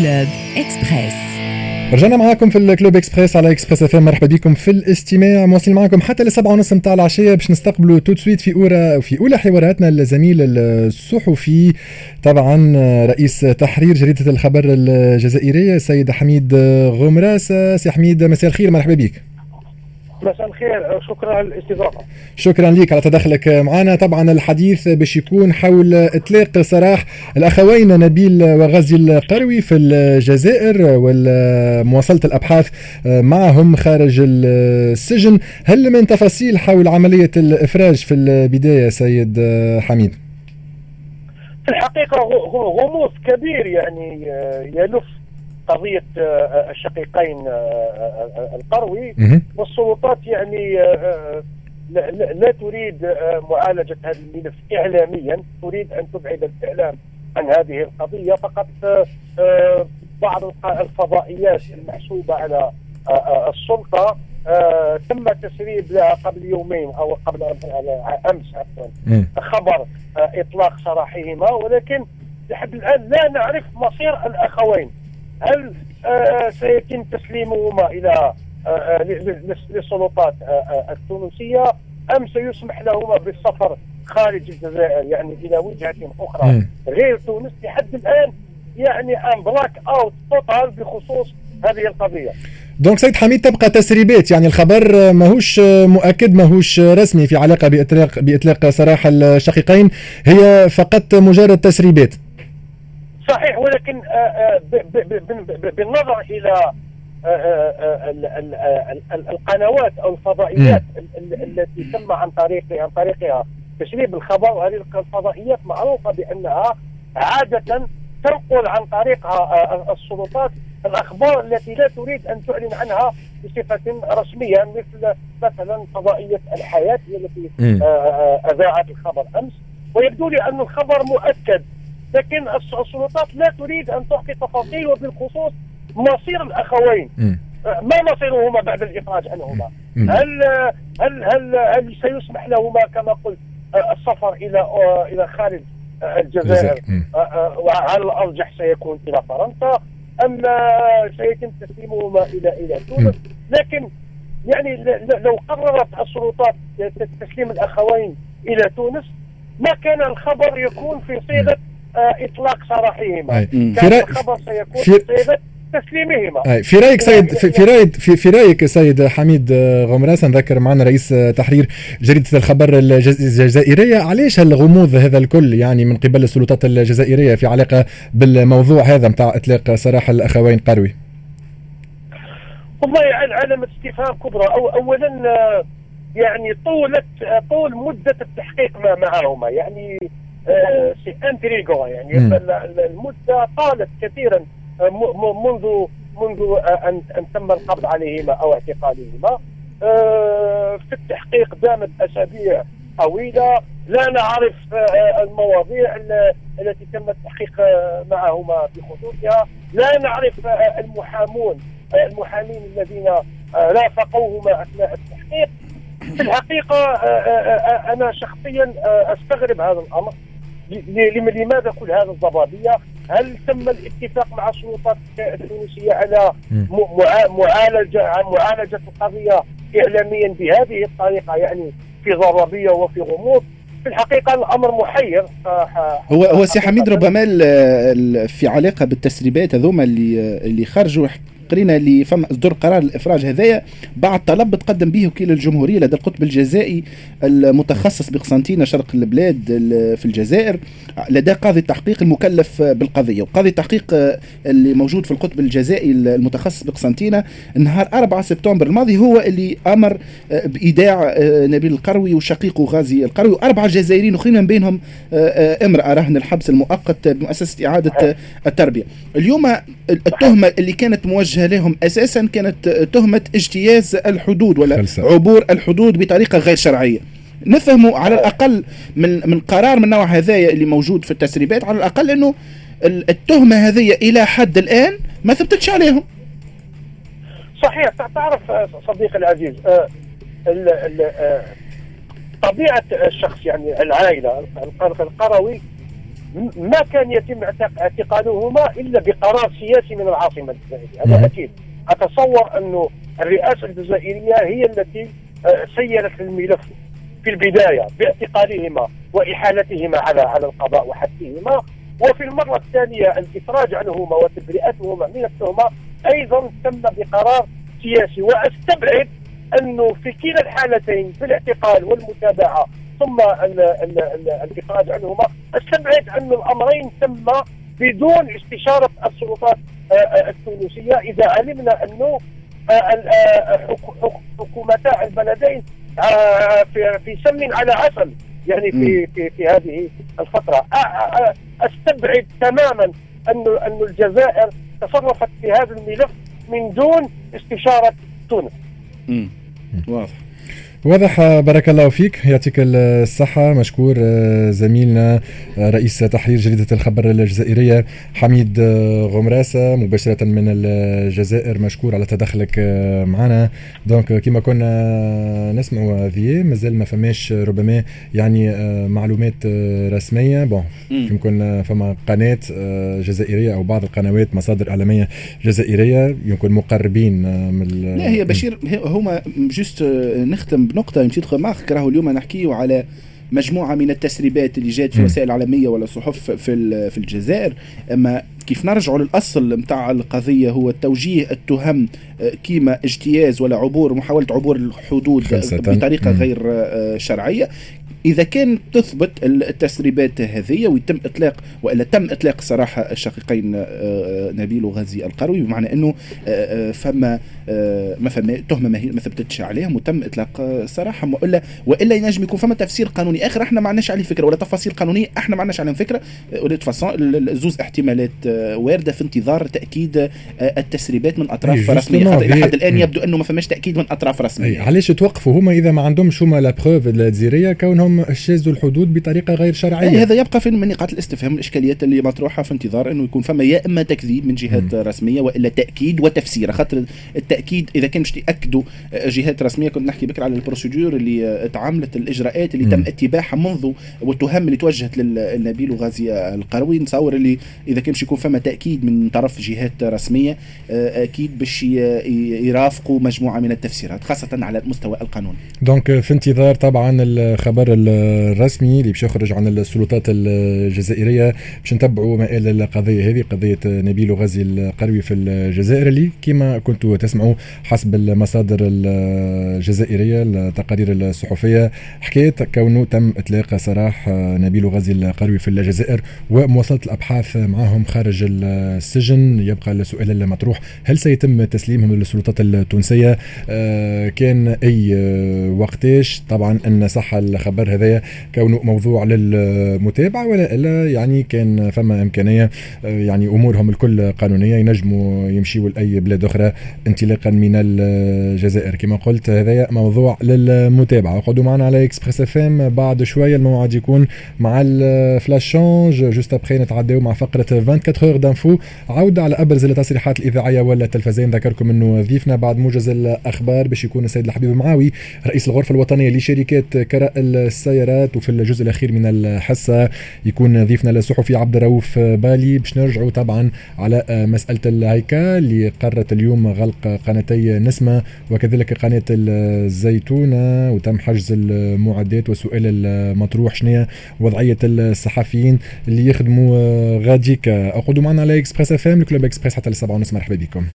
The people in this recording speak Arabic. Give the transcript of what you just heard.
كلوب إكسبريس. رجعنا معاكم في الكلوب اكسبريس على اكسبريس اف ام. مرحبا بكم في الاستماع، مواصلين معاكم حتى ل7:30 متاع العشيه باش نستقبلوا تو سويت في اولى حواراتنا الزميل الصحفي طبعا رئيس تحرير جريده الخبر الجزائريه السيد حميد غمراس. سي حميد مساء الخير، مرحبا بك. مساء الخير، شكرا على الاستضافه. شكرا لك على تدخلك معنا. طبعا الحديث باش يكون حول اطلاق سراح الاخوين نبيل وغازي القروي في الجزائر ومواصله الابحاث معهم خارج السجن. هل من تفاصيل حول عمليه الافراج في البدايه سيد حميد؟ في الحقيقه غموض كبير يعني يلف قضية الشقيقين القروي، والسلطات يعني لا تريد معالجة هذا الملف إعلاميا، تريد أن تبعد الإعلام عن هذه القضية. فقط بعض الفضائيات المحسوبة على السلطة تم تسريب لها قبل يومين أو قبل أمس خبر إطلاق سراحهما، ولكن لحد الآن لا نعرف مصير الأخوين. هل سيتم تسليمهما إلى للسلطات التونسية أم سيسمح لهما بالسفر خارج الجزائر يعني إلى وجهة أخرى غير تونس؟ لحد الآن يعني أن بلاك أوت توتال بخصوص هذه القضية. دونك سيد حميد تبقى تسريبات، يعني الخبر ماهوش مؤكد ماهوش رسمي في علاقة بإطلاق سراح الشقيقين، هي فقط مجرد تسريبات. صحيح، ولكن بالنظر إلى القنوات أو الفضائيات التي تم عن طريقها تسريب الخبر، وهذه الفضائيات معروفة بأنها عادة تنقل عن طريقها السلطات الأخبار التي لا تريد أن تعلن عنها بصفة رسمية، مثلا فضائية الحياة هي التي أذاعت الخبر أمس، ويبدو لي أن الخبر مؤكد، لكن السلطات لا تريد أن تعطي تفاصيل وبالخصوص مصير الأخوين. ما مصيرهما بعد الإخراج عنهما؟ هل سيسمح لهما كما قلت السفر إلى خارج الجزائر، وعلى الأرجح سيكون إلى فرنسا، أم سيتم تسليمهما إلى تونس؟ لكن يعني لو قررت السلطات تسليم الأخوين إلى تونس ما كان الخبر يكون في صيغة إطلاق سراحهما، كان الخبر سيكون في صيغة تسليمهما. في رايك سيد في رايك سيد حميد غمراس، نذكر معنا رئيس تحرير جريدة الخبر الجزائرية، علاش هالغموض هذا الكل يعني من قبل السلطات الجزائرية في علاقة بالموضوع هذا متاع إطلاق سراح الأخوين قروي؟ والله علامة استفهام كبرى. أولا يعني طول مدة التحقيق معهما، يعني سي انتريغو، يعني المدة طالت كثيرا منذ أن تم القبض عليهما أو اعتقالهما. في التحقيق دامت أسابيع طويلة، لا نعرف المواضيع التي تم التحقيق معهما بخصوصها، لا نعرف المحامين الذين رافقوهما أثناء التحقيق. في الحقيقة أنا شخصيا أستغرب هذا الأمر. لماذا كل هذا الضبابية؟ هل تم الاتفاق مع السلطات التونسية على معالجة القضية إعلاميا بهذه الطريقة، يعني في ضبابية وفي غموض؟ في الحقيقة الأمر محير. هو سي حميد ربما في علاقة بالتسريبات هذوما اللي خرجوا، قرينا اللي فما اصدر قرار الافراج هذايا بعد طلب تقدم به وكيل الجمهوريه لدى القطب الجزائي المتخصص بقسنطينه شرق البلاد في الجزائر، لدى قاضي التحقيق المكلف بالقضيه. وقاضي التحقيق اللي موجود في القطب الجزائي المتخصص بقسنطينه نهار 4 سبتمبر الماضي هو اللي امر بايداع نبيل القروي وشقيقه غازي القروي و4 جزائريين اخرين من بينهم امراه رهن الحبس المؤقت بمؤسسه اعاده التربيه. اليوم التهمه اللي كانت موجهه لهم اساسا كانت تهمه اجتياز الحدود ولا عبور الحدود بطريقه غير شرعيه. نفهموا على الاقل من قرار من نوع هذايا اللي موجود في التسريبات، على الاقل انه التهمه هذه الى حد الان ما ثبتتش عليهم. صحيح. تعرف صديقي العزيز، طبيعه الشخص يعني العائله القروي ما كان يتم اعتقالهما الا بقرار سياسي من العاصمه الجزائريه، هذا اكيد. اتصور انه الرئاسه الجزائريه هي التي سيرت الملف في البدايه باعتقالهما واحالتهما على القضاء وحبسهما، وفي المره الثانيه الافراج عنهما وتبرئتهما من التهمه ايضا تم بقرار سياسي. واستبعد انه في كلا الحالتين في الاعتقال والمتابعه ثم الافراج عنهما، استبعد ان الامرين تم بدون استشاره السلطات التونسيه، اذا علمنا انه حكومتا البلدين في سمن على عسل يعني في هذه الفتره. استبعد تماما أن الجزائر تصرفت في هذا الملف من دون استشاره تونس. واضح. بارك الله فيك، يعطيك الصحة. مشكور زميلنا رئيس تحرير جريدة الخبر الجزائرية حميد غمراسة مباشرة من الجزائر، مشكور على تدخلك معنا. دونك كما كنا نسمعوا هذه مازال ما فماش ربما يعني معلومات رسمية. يمكن فما قناة جزائرية أو بعض القنوات مصادر إعلامية جزائرية يمكن مقربين من لا هي بشير هما جست نختم نقطة نسيت مارك. راهو اليوم نحكيه على مجموعة من التسريبات اللي جات في وسائل عالمية ولا صحف في الجزائر. أما كيف نرجعوا للأصل متاع القضية هو توجيه التهم كيما اجتياز ولا عبور محاولة عبور الحدود بطريقة غير شرعية. إذا كان تثبت التسريبات هذه ويتم إطلاق وإلا تم إطلاق صراحة الشقيقين نبيل وغازي القروي، بمعنى أنه ما فما تهمة ما ثبتتش عليهم وتم إطلاق صراحة، وإلا ينجم يكون فما تفسير قانوني آخر احنا ما عندناش عليه فكرة، ولا تفاصيل قانونية احنا ما عندناش عليهم فكرة. زوز احتمالات واردة في انتظار تأكيد التسريبات من أطراف رسمية. إلى حد الآن يبدو أنه ما فماش تأكيد من أطراف رسمية. علاش توقفوا هما إذا ما عندهمش هما لا بروف الجزائرية كونهم اجتازوا الحدود بطريقه غير شرعيه؟ هذا يبقى في من نقاط الاستفهام الاشكاليات اللي مطروحه في انتظار انه يكون فما يا اما تكذيب من جهات رسميه والا تاكيد وتفسير. خاطر التاكيد اذا كان باش ياكدوا جهات رسميه، كنت نحكي بكره على البروسيدور اللي اتعاملت، الاجراءات اللي تم اتباعها منذ والتهم اللي توجهت للنبيل وغازي القروي. نتصور اللي اذا كان باش يكون فما تاكيد من طرف جهات رسميه اكيد باش يرافقوا مجموعه من التفسيرات خاصه على المستوى القانوني. دونك في انتظار طبعا الخبر الرسمي اللي باش يخرج عن السلطات الجزائريه باش نتبعوا مآل القضيه هذه، قضيه نبيل وغازي القروي في الجزائر، اللي كما كنتوا تسمعوا حسب المصادر الجزائريه التقارير الصحفيه حكايه كونه تم اطلاق سراح نبيل وغازي القروي في الجزائر ومواصله الابحاث معهم خارج السجن. يبقى السؤال المطروح، هل سيتم تسليمهم للسلطات التونسيه؟ كان اي وقتاش؟ طبعا ان صح الخبر هذا كونه موضوع للمتابعة ولا إلا يعني كان فما إمكانية يعني أمورهم الكل قانونية ينجموا يمشيوا لأي بلاد أخرى انطلاقا من الجزائر. كما قلت هذا موضوع للمتابعة. قعدوا معنا على إكسبريس اف ام، بعد شوية الموعد يكون مع الفلاش شونج جوست أبخي نتعداو مع فقرة 24 هور دانفو، عودة على أبرز التصريحات الإذاعية ولا التلفزيون. ذكركم أنه ضيفنا بعد موجز الأخبار باش يكون السيد الحبيب المعاوي رئيس الغرفة الوطنية لشركات كراء السيارات، وفي الجزء الأخير من الحصة يكون ضيفنا الصحفي عبد الرؤوف بالي باش نرجعوا طبعا على مسألة الهيكا اللي قررت اليوم غلق قناتي نسمة وكذلك قناة الزيتونة، وتم حجز المعدات. والسؤال المطروح شنو وضعية الصحفيين اللي يخدموا غاديكا؟ أقعدوا معنا على إكسبريس اف ام، الكلوب إكسبريس حتى ل7:30. مرحبا بكم.